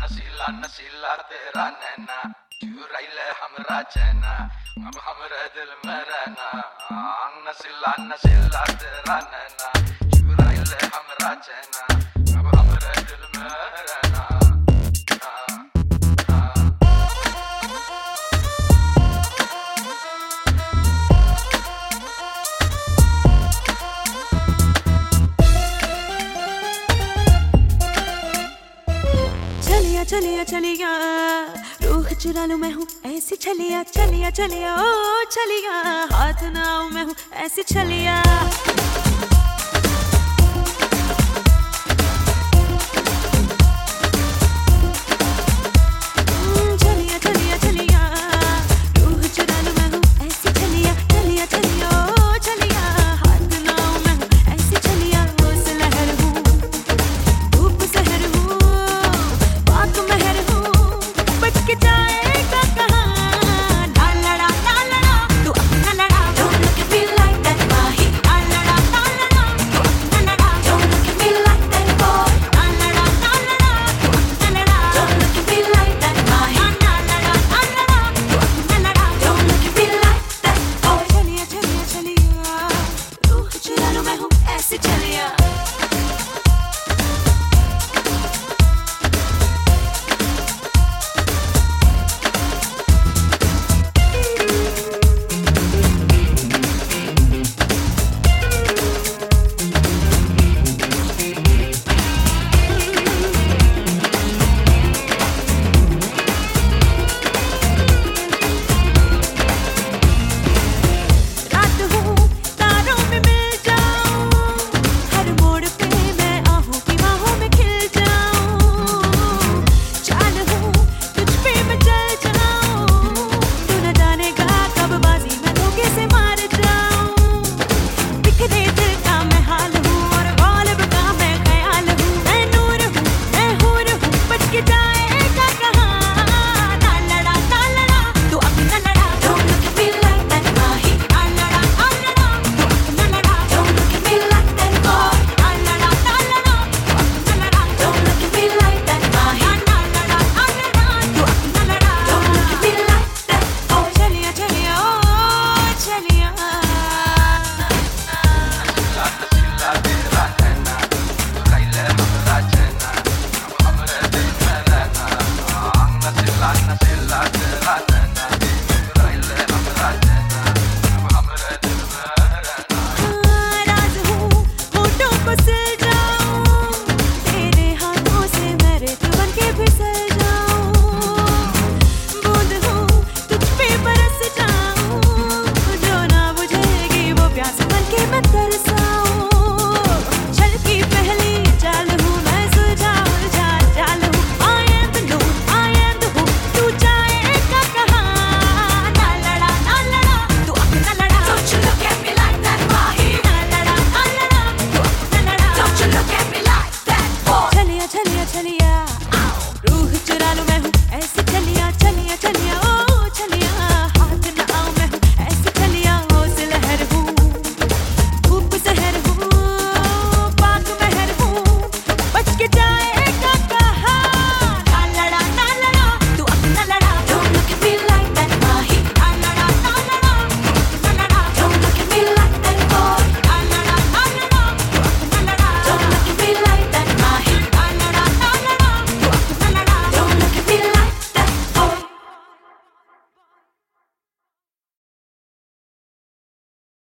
नशीला नशीला तेरा नैना चुराई ले हमरा चैना अब हमरे दिल में रहना नशीला नशीला तेरा नैना चुराई ले हमरा चैना अब हमरे दिल में रहना चलिया चलिया रूह चुरा लूं मैं हूँ ऐसी चलिया चलिया चलिया ओ चलिया हाथ ना आऊं मैं हूँ ऐसी चलिया